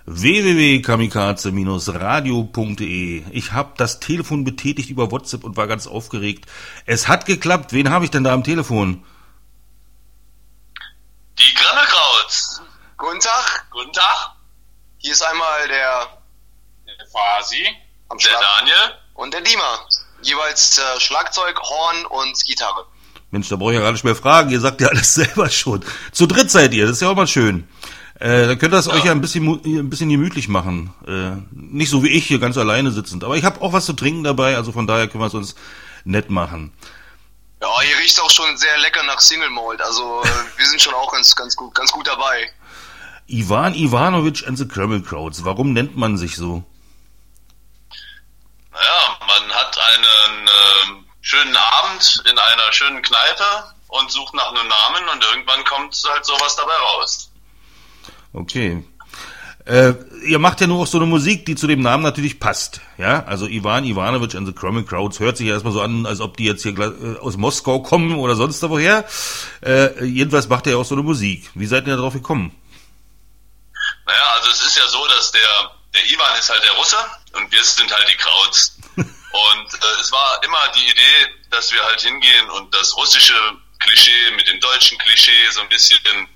www.kamikaze-radio.de. Ich habe das Telefon betätigt über WhatsApp und war ganz aufgeregt. Es hat geklappt. Wen habe ich denn da am Telefon? Die Grammelkrauts. Guten Tag. Guten Tag. Hier ist einmal der Fasi, am der Schlag Daniel. und der Dima. Jeweils Schlagzeug, Horn und Gitarre. Mensch, da brauche ich ja gar nicht mehr fragen. Ihr sagt ja alles selber schon. Zu dritt seid ihr. Das ist ja auch mal schön. Dann könnt ihr das euch ja ein bisschen gemütlich machen. Nicht so wie ich hier ganz alleine sitzend. Aber ich habe auch was zu trinken dabei. Also von daher können wir es uns nett machen. Ja, hier riecht auch schon sehr lecker nach Single Malt. Also wir sind schon auch ganz gut dabei. Ivan Ivanovic and the Grammelkrauts. Warum nennt man sich so? Naja, man hat einen schönen Abend in einer schönen Kneipe und sucht nach einem Namen und irgendwann kommt halt sowas dabei raus. Okay. Ihr macht ja nur auch so eine Musik, die zu dem Namen natürlich passt. Ja, also Ivan Ivanovic and the Grammelkrauts hört sich ja erstmal so an, als ob die jetzt hier aus Moskau kommen oder sonst da woher. Jedenfalls macht ihr ja auch so eine Musik. Wie seid ihr darauf gekommen? Naja, also es ist ja so, dass der Ivan ist halt der Russe und wir sind halt die Krauts. Und es war immer die Idee, dass wir halt hingehen und das russische Klischee mit dem deutschen Klischee so ein bisschen,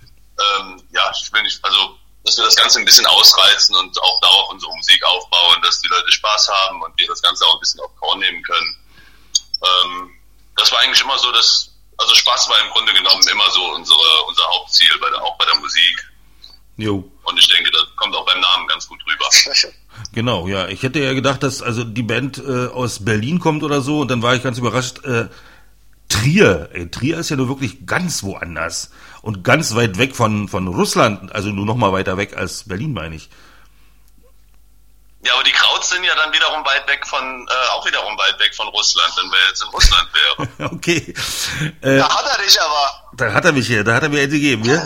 dass wir das Ganze ein bisschen ausreizen und auch darauf unsere Musik aufbauen, dass die Leute Spaß haben und wir das Ganze auch ein bisschen auf Korn nehmen können. Das war eigentlich immer so, also Spaß war im Grunde genommen immer so unser Hauptziel, auch bei der Musik. Jo. Und ich denke, das kommt auch beim Namen ganz gut rüber. Genau, ja. Ich hätte ja gedacht, dass also die Band aus Berlin kommt oder so und dann war ich ganz überrascht. Trier. Trier ist ja nur wirklich ganz woanders und ganz weit weg von Russland, also nur noch mal weiter weg als Berlin, meine ich. Ja, aber die Krauts sind ja dann wiederum weit weg von Russland, wenn wir jetzt in Russland wären. Okay. Da hat er dich aber. Da hat er mir jetzt gegeben, ja?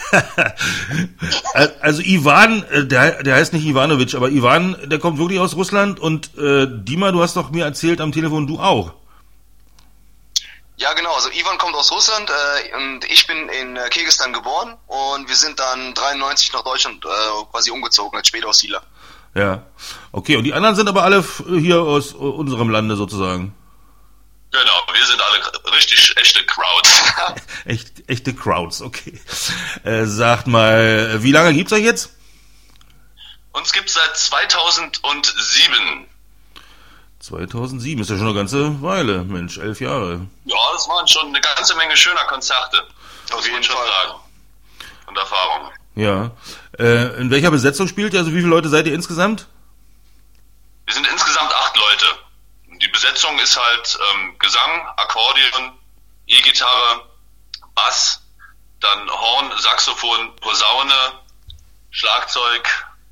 Also Ivan, der heißt nicht Ivanovic, aber Ivan, der kommt wirklich aus Russland und Dima, du hast doch mir erzählt am Telefon, du auch. Ja, genau. Also Ivan kommt aus Russland und ich bin in Kirgisistan geboren und wir sind dann 93 nach Deutschland quasi umgezogen als Spätaussiedler. Ja, okay. Und die anderen sind aber alle hier aus unserem Lande sozusagen. Genau, wir sind alle richtig echte Krauts. Echte Krauts, okay. Sagt mal, wie lange gibt's euch jetzt? Uns gibt's seit 2007. 2007 ist ja schon eine ganze Weile, Mensch, 11 Jahre. Ja, das waren schon eine ganze Menge schöner Konzerte. Auf jeden Fall. Sagen. Und Erfahrungen. Ja. In welcher Besetzung spielt ihr? Also wie viele Leute seid ihr insgesamt? Wir sind insgesamt 8 Leute. Die Besetzung ist halt Gesang, Akkordeon, E-Gitarre, Bass, dann Horn, Saxophon, Posaune, Schlagzeug.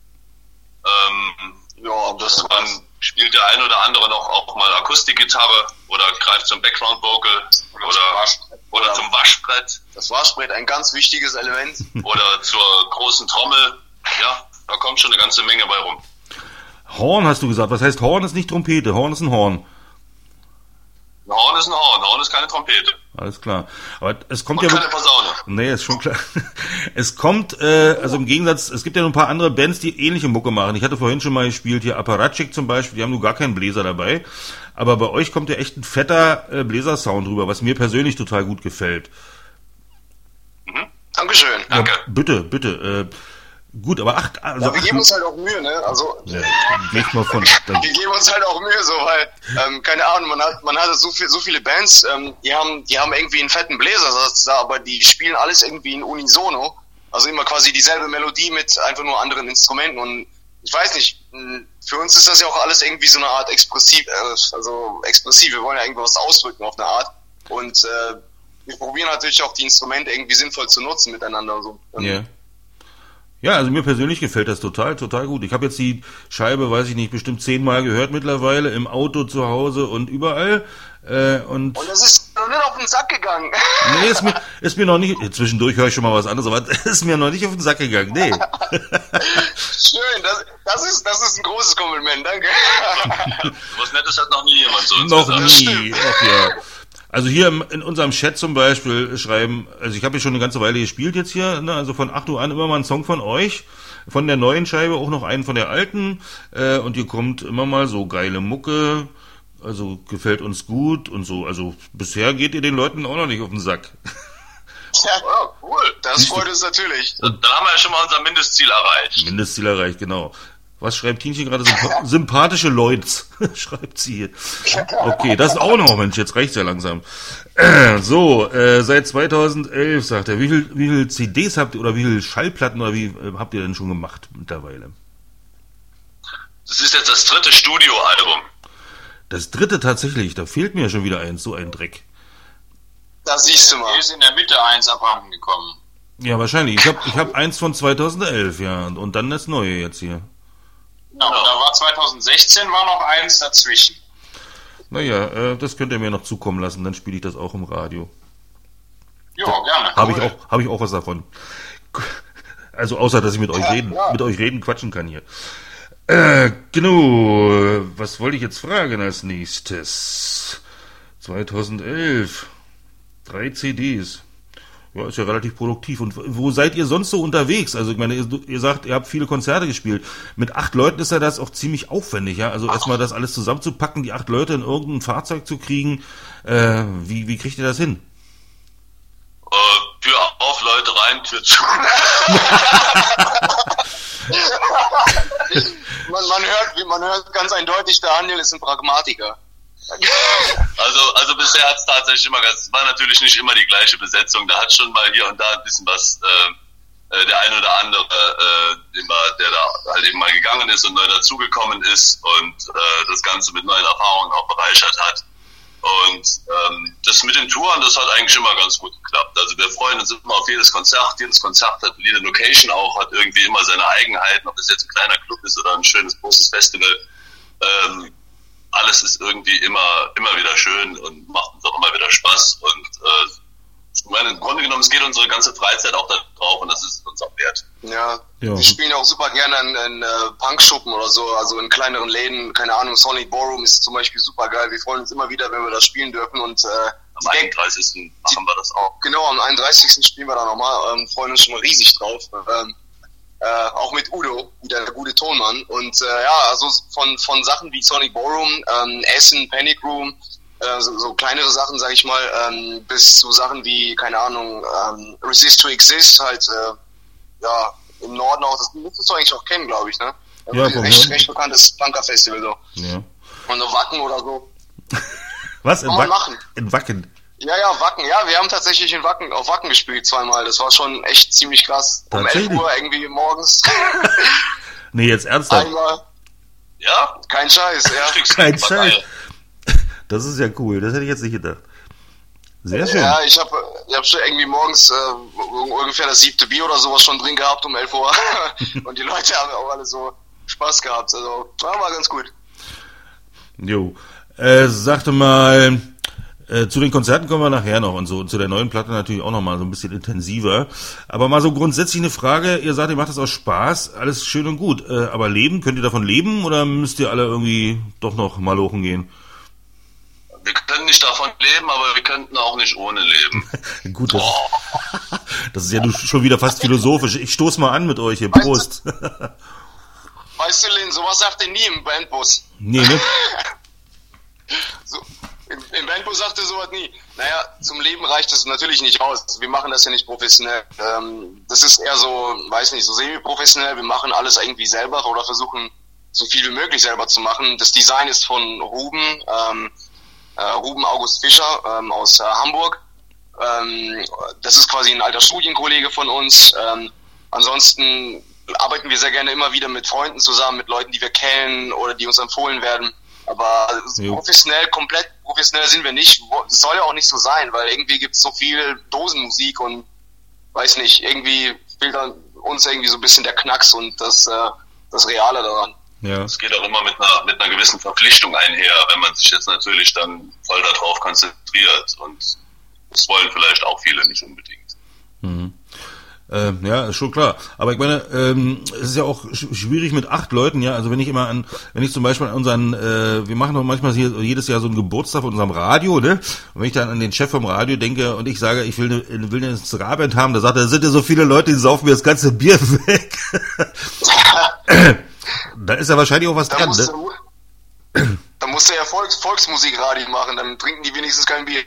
Man spielt der ein oder andere noch auch mal Akustikgitarre oder greift zum Background-Vocal oder zum Waschbrett. Das Waschbrett, ein ganz wichtiges Element. Oder zur großen Trommel. Ja, da kommt schon eine ganze Menge bei rum. Horn hast du gesagt. Was heißt Horn ist nicht Trompete? Horn ist ein Horn. Ein Horn ist ein Horn. Horn ist keine Trompete. Alles klar. Aber es kommt und ja... keine Posaune. Nee, ist schon klar. Es kommt, also im Gegensatz, es gibt ja noch ein paar andere Bands, die ähnliche Mucke machen. Ich hatte vorhin schon mal gespielt, hier Apparatschik zum Beispiel, die haben nur gar keinen Bläser dabei. Aber bei euch kommt ja echt ein fetter Bläsersound rüber, was mir persönlich total gut gefällt. Dankeschön. Ja, Danke. Bitte. Gut, aber wir geben uns halt auch Mühe, ne? Also ja, geh ich mal von. wir geben uns halt auch Mühe, so, weil keine Ahnung, man hat so viele Bands, die haben irgendwie einen fetten Bläsersatz da, aber die spielen alles irgendwie in Unisono, also immer quasi dieselbe Melodie mit einfach nur anderen Instrumenten und ich weiß nicht, für uns ist das ja auch alles irgendwie so eine Art expressiv, wir wollen ja irgendwas ausdrücken auf eine Art und wir probieren natürlich auch die Instrumente irgendwie sinnvoll zu nutzen miteinander so. Ja. Ja, also mir persönlich gefällt das total gut. Ich habe jetzt die Scheibe, weiß ich nicht, bestimmt 10-mal gehört mittlerweile, im Auto, zu Hause und überall. Und das ist noch nicht auf den Sack gegangen. Nee, ist mir noch nicht, zwischendurch höre ich schon mal was anderes, aber ist mir noch nicht auf den Sack gegangen, nee. Schön, das ist ein großes Kompliment, danke. Was Nettes hat noch nie jemand so Noch gesagt. nie, ach ja. Also hier in unserem Chat zum Beispiel schreiben, also ich habe ja schon eine ganze Weile gespielt jetzt hier, ne, also von 8 Uhr an immer mal einen Song von euch. von der neuen Scheibe auch noch einen von der alten. Und hier kommt immer mal so geile Mucke. Also gefällt uns gut und so. Also bisher geht ihr den Leuten auch noch nicht auf den Sack. Ja, cool. Das freut uns natürlich. Dann haben wir ja schon mal unser Mindestziel erreicht. Mindestziel erreicht, genau. Was schreibt Tienchen gerade? Sympathische Leuts, schreibt sie hier. Okay, das auch noch, Mensch, jetzt reicht's ja langsam. So, seit 2011, sagt er, wie viel CDs habt ihr, oder wie viel Schallplatten, oder wie habt ihr denn schon gemacht mittlerweile? Das ist jetzt das 3. Studioalbum. Das 3. tatsächlich, da fehlt mir ja schon wieder eins, so ein Dreck. Da siehst du mal. Hier ist in der Mitte eins abhanden gekommen. Ja, wahrscheinlich. Ich hab eins von 2011, ja, und dann das neue jetzt hier. Genau, da war 2016 war noch eins dazwischen. Naja, das könnt ihr mir noch zukommen lassen, dann spiele ich das auch im Radio. Jo, gerne. Habe ich auch was davon. Also außer, dass ich mit euch reden, quatschen kann hier. Genau, was wollte ich jetzt fragen als nächstes? 2011, 3 CDs. Ja, ist ja relativ produktiv. Und wo seid ihr sonst so unterwegs? Also ich meine, ihr sagt, ihr habt viele Konzerte gespielt. Mit 8 Leuten ist ja das auch ziemlich aufwendig, ja. Also erstmal das alles zusammenzupacken, die 8 Leute in irgendein Fahrzeug zu kriegen. Wie kriegt ihr das hin? Tür auf, Leute rein, Tür zu. man hört ganz eindeutig, der Daniel ist ein Pragmatiker. Also bisher hat es tatsächlich es war natürlich nicht immer die gleiche Besetzung, da hat schon mal hier und da ein bisschen was, der ein oder andere, der da halt eben mal gegangen ist und neu dazugekommen ist und das Ganze mit neuen Erfahrungen auch bereichert hat. Und das mit den Touren, das hat eigentlich immer ganz gut geklappt. Also wir freuen uns immer auf jedes Konzert hat, jede Location auch, hat irgendwie immer seine Eigenheiten, ob das jetzt ein kleiner Club ist oder ein schönes, großes Festival. Alles ist irgendwie immer wieder schön und macht uns auch immer wieder Spaß. Und ich meine, im Grunde genommen, es geht unsere ganze Freizeit auch da drauf und das ist uns auch wert. Ja. Wir spielen auch super gerne in Punkschuppen oder so, also in kleineren Läden, keine Ahnung, Sonic Ballroom ist zum Beispiel super geil. Wir freuen uns immer wieder, wenn wir da spielen dürfen und am 31. machen wir das auch. Genau, am 31. spielen wir da nochmal, freuen uns schon mal riesig drauf. Auch mit Udo, der gute Tonmann. Und also von Sachen wie Sonic Ballroom, Essen, Panic Room, so kleinere Sachen, sag ich mal, bis zu Sachen wie, keine Ahnung, Resist to Exist, halt, im Norden auch, das müsstest du eigentlich auch kennen, glaube ich, ne? Ja, recht bekanntes Punker-Festival, so. Ja. Und so Wacken oder so. Was? Kann man machen. In Wacken? Ja, Wacken. Ja, wir haben tatsächlich auf Wacken gespielt zweimal. Das war schon echt ziemlich krass. Um 11 Uhr irgendwie morgens. Nee, jetzt ernsthaft? Einmal. Ja? Kein Scheiß, ja. Kein Scheiß. Das ist ja cool. Das hätte ich jetzt nicht gedacht. Sehr schön. Ja, ich hab schon irgendwie morgens ungefähr das 7. Bier oder sowas schon drin gehabt um 11 Uhr. Und die Leute haben auch alle so Spaß gehabt. Also, war ganz gut. Jo. Sagte mal, zu den Konzerten kommen wir nachher noch und so. Und zu der neuen Platte natürlich auch noch mal so ein bisschen intensiver. Aber mal so grundsätzlich eine Frage. Ihr sagt, ihr macht das aus Spaß. Alles schön und gut. Aber könnt ihr davon leben oder müsst ihr alle irgendwie doch noch mal lochen gehen? Wir können nicht davon leben, aber wir könnten auch nicht ohne leben. Gut, das ist ja schon wieder fast philosophisch. Ich stoß mal an mit euch hier. Prost. Weißt du, Lin, sowas sagt ihr nie im Bandbus. Nee, ne? So, im Bandbus sagt ihr sowas nie. Naja, zum Leben reicht das natürlich nicht aus. Wir machen das ja nicht professionell. Das ist eher so, weiß nicht, so semi-professionell. Wir machen alles irgendwie selber oder versuchen so viel wie möglich selber zu machen. Das Design ist von Ruben August Fischer aus Hamburg. Das ist quasi ein alter Studienkollege von uns. Ansonsten arbeiten wir sehr gerne immer wieder mit Freunden zusammen, mit Leuten, die wir kennen oder die uns empfohlen werden. Aber komplett professionell sind wir nicht. Das soll ja auch nicht so sein, weil irgendwie gibt es so viel Dosenmusik und weiß nicht, irgendwie fehlt dann uns irgendwie so ein bisschen der Knacks und das Reale daran. Ja. Es geht auch immer mit einer gewissen Verpflichtung einher, wenn man sich jetzt natürlich dann voll darauf konzentriert und das wollen vielleicht auch viele nicht unbedingt. Mhm. Ja, ist schon klar. Aber ich meine, es ist ja auch schwierig mit 8 Leuten, ja. Also wenn ich zum Beispiel an unseren, wir machen doch manchmal hier jedes Jahr so einen Geburtstag von unserem Radio, ne? Und wenn ich dann an den Chef vom Radio denke und ich sage, ich will eine Ska-Band haben, da sagt er, sind ja so viele Leute, die saufen mir das ganze Bier weg. Da ist ja wahrscheinlich auch was dran, ne? Da musst du ja Volksmusikradio machen, dann trinken die wenigstens kein Bier.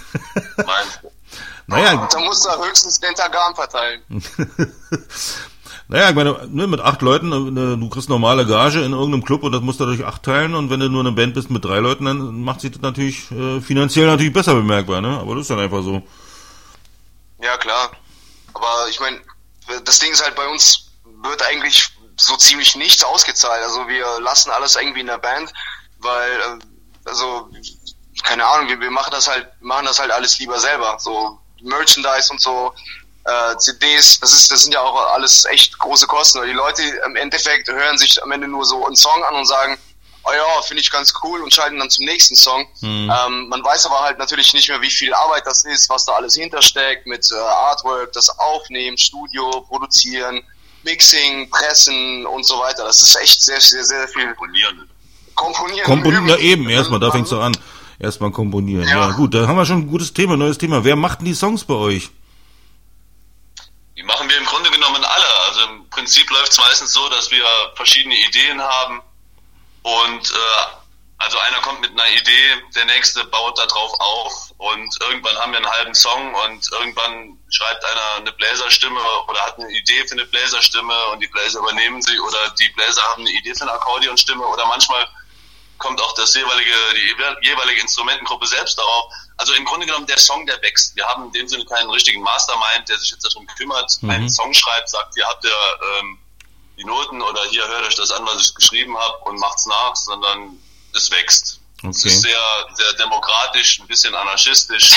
Naja. Da musst du höchstens Dentagan verteilen. Naja, ich meine, ne, mit 8 Leuten, du kriegst normale Gage in irgendeinem Club und das musst du durch 8 teilen und wenn du nur eine Band bist mit 3 Leuten, dann macht sich das natürlich finanziell natürlich besser bemerkbar, ne? Aber das ist dann einfach so. Ja, klar. Aber ich meine, das Ding ist halt, bei uns wird eigentlich so ziemlich nichts ausgezahlt. Also wir lassen alles irgendwie in der Band, weil, also, keine Ahnung, wir machen das halt alles lieber selber. So Merchandise und so, CDs, das sind ja auch alles echt große Kosten. Und die Leute im Endeffekt hören sich am Ende nur so einen Song an und sagen, oh ja, finde ich ganz cool und schalten dann zum nächsten Song. Man weiß aber halt natürlich nicht mehr, wie viel Arbeit das ist, was da alles hintersteckt mit Artwork, das Aufnehmen, Studio, Produzieren, Mixing, Pressen und so weiter. Das ist echt sehr, sehr, sehr viel. Komponieren, ja eben, erstmal, da fängst du an. Erstmal komponieren. Ja, gut, da haben wir schon ein gutes Thema, neues Thema. Wer macht denn die Songs bei euch? Die machen wir im Grunde genommen alle. Also im Prinzip läuft es meistens so, dass wir verschiedene Ideen haben und also einer kommt mit einer Idee, der nächste baut da drauf auf und irgendwann haben wir einen halben Song und irgendwann schreibt einer eine Bläserstimme oder hat eine Idee für eine Bläserstimme und die Bläser übernehmen sie oder die Bläser haben eine Idee für eine Akkordeonstimme oder manchmal kommt auch die jeweilige Instrumentengruppe selbst darauf. Also im Grunde genommen der Song, der wächst. Wir haben in dem Sinne keinen richtigen Mastermind, der sich jetzt darum kümmert, einen Song schreibt, sagt, hier habt ihr die Noten oder hier hört euch das an, was ich geschrieben habe und macht's nach, sondern es wächst. Okay. Es ist sehr, sehr demokratisch, ein bisschen anarchistisch.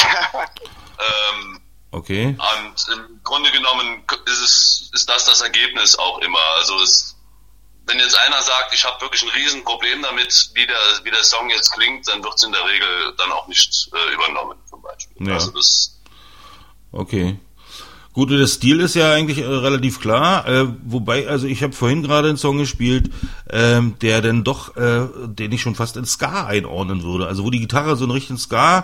Okay. Und im Grunde genommen ist das Ergebnis auch immer. Also wenn jetzt einer sagt, ich habe wirklich ein Riesenproblem damit, wie der Song jetzt klingt, dann wird es in der Regel dann auch nicht übernommen, zum Beispiel. Ja. Also okay. Gut, der Stil ist ja eigentlich relativ klar, wobei, also ich habe vorhin gerade einen Song gespielt, der dann doch, den ich schon fast in Ska einordnen würde, also wo die Gitarre so einen richtigen Ska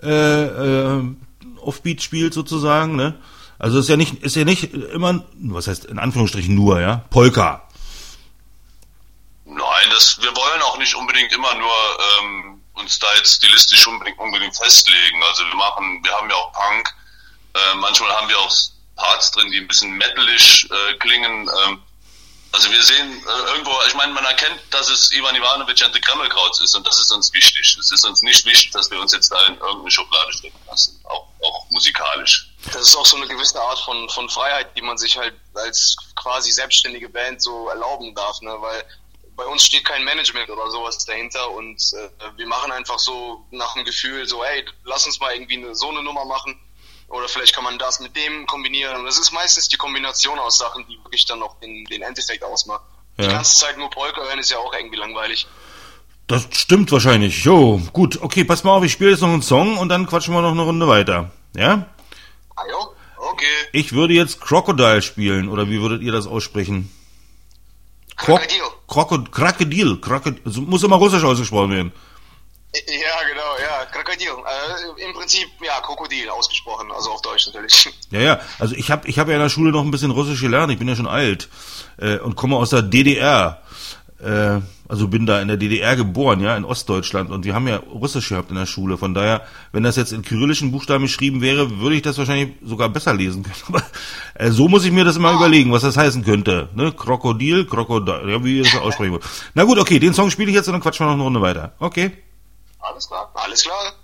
Offbeat spielt sozusagen, ne? Also ist ja nicht immer, was heißt in Anführungsstrichen nur, ja, Polka. Nein, wir wollen auch nicht unbedingt immer nur uns da jetzt stilistisch unbedingt festlegen. Also wir haben ja auch Punk, manchmal haben wir auch Parts drin, die ein bisschen metalisch klingen. Also wir sehen irgendwo, ich meine, man erkennt, dass es Ivan Ivanovic and the Kremlkrauts ist und das ist uns wichtig. Es ist uns nicht wichtig, dass wir uns jetzt da in irgendeine Schublade stecken lassen, auch musikalisch. Das ist auch so eine gewisse Art von Freiheit, die man sich halt als quasi selbstständige Band so erlauben darf, ne? Weil bei uns steht kein Management oder sowas dahinter und wir machen einfach so nach dem Gefühl so, ey, lass uns mal irgendwie so eine Nummer machen oder vielleicht kann man das mit dem kombinieren und das ist meistens die Kombination aus Sachen, die wirklich dann noch den Endeffekt ausmacht. Ja. Die ganze Zeit nur Polka hören ist ja auch irgendwie langweilig. Das stimmt wahrscheinlich. Jo, gut, okay, pass mal auf, ich spiele jetzt noch einen Song und dann quatschen wir noch eine Runde weiter. Ja? Ah jo, okay. Ich würde jetzt Crocodile spielen, oder wie würdet ihr das aussprechen? Krokodil. Also muss immer russisch ausgesprochen werden. Ja, genau, ja, Krokodil. Im Prinzip, ja, Krokodil ausgesprochen, also auf Deutsch natürlich. Ja, also ich hab ja in der Schule noch ein bisschen Russisch gelernt, ich bin ja schon alt und komme aus der DDR. Also bin da in der DDR geboren, ja, in Ostdeutschland und wir haben ja Russisch gehabt in der Schule. Von daher, wenn das jetzt in kyrillischen Buchstaben geschrieben wäre, würde ich das wahrscheinlich sogar besser lesen können. Aber so muss ich mir das immer überlegen, was das heißen könnte. Ne? Krokodil, ja, wie ihr das aussprechen wollt. Na gut, okay, den Song spiele ich jetzt und dann quatschen wir noch eine Runde weiter. Okay. Alles klar.